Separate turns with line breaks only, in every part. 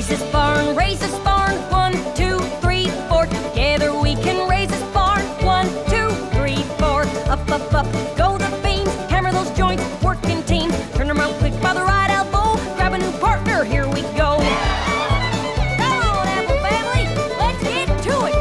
Raise this barn, raise this barn. 1, 2, 3, 4. Together we can raise this barn. 1, 2, 3, 4. Up, up, up, go the beams. Hammer those joints, working team. Turn them around quick by the right elbow. Grab a new partner, here we go. Come on, Apple family, let's get to it.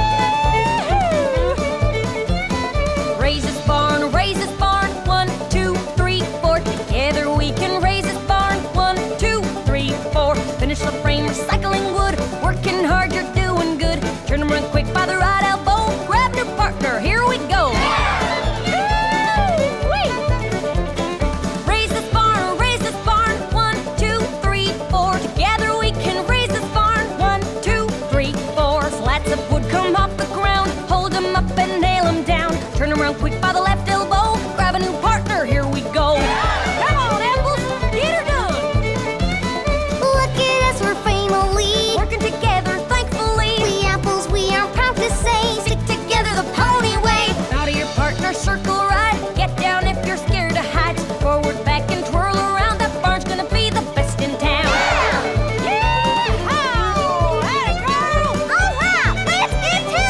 Woo-hoo! Raise this barn, raise this barn. 1, 2, 3, 4. Together we can raise this barn. 1, 2, 3, 4. Finish the frame, recycling wood. Working hard, you're doing good. Turn them around quick by the right elbow. Grab your partner, here we go. Woo-wee! Raise this barn, raise this barn. 1, 2, 3, 4. Together we can raise this barn. 1, 2, 3, 4. Slats of wood come off the ground. Hold them up and nail them down. Turn them around quick by the left elbow. Grab a new partner, here we go. Come on, apples, get her done.
Look at us, we're family.
Working together, thankfully.
We apples, we are proud to say, stick together the pony way.
Bow to your partner, circle right. Get down if you're scared to hide. Forward, back, and twirl around. That barn's gonna be the best in town. Yee-haw! Atta girl!
All right, let's get to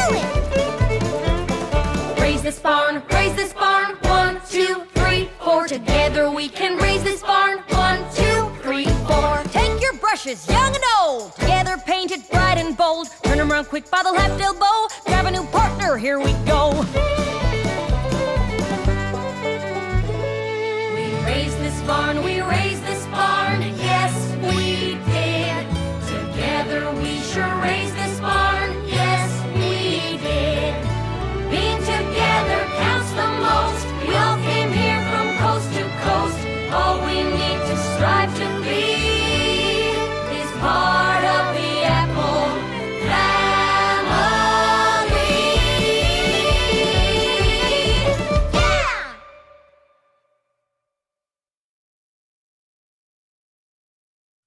it.
Raise this barn, raise this barn. 1, 2, 3, 4. Together we can raise this barn. 1, 2, 3, 4. Take your brushes, young and old. Together painted bright and bold. Turn them around quick by the left elbow. Grab a new partner, here we go. We raise this barn, we raise